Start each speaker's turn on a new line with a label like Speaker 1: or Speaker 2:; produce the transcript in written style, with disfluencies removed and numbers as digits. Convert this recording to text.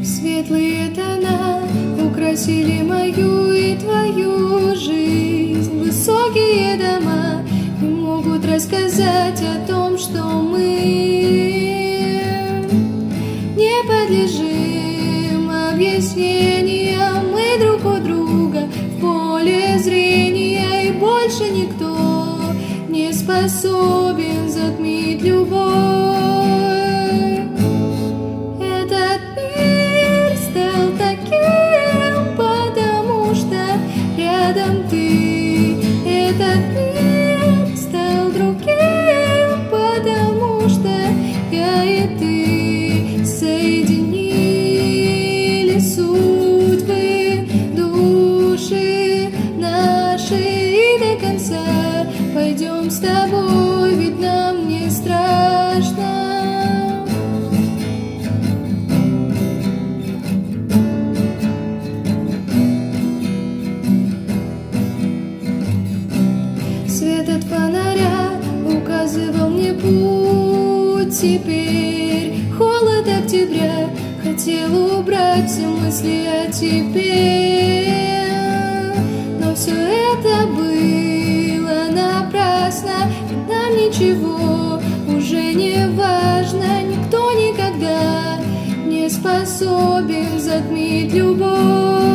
Speaker 1: Светлые тона украсили мою и твою жизнь. Высокие дома не могут рассказать о том, что мы не подлежим объяснениям. Мы друг у друга в поле зрения, и больше никто не способен затмить любовь. Этот мир стал таким, потому что рядом ты. Этот мир стал другим, потому что я и ты соединили судьбы, души наши, и до конца пойдем с тобой, ведь нам не страшно. Свет от фонаря указывал мне путь. Теперь холод октября хотел убрать все мысли о тебе. Но все это было напрасно, ведь нам ничего уже не важно. Никто никогда не способен затмить любовь.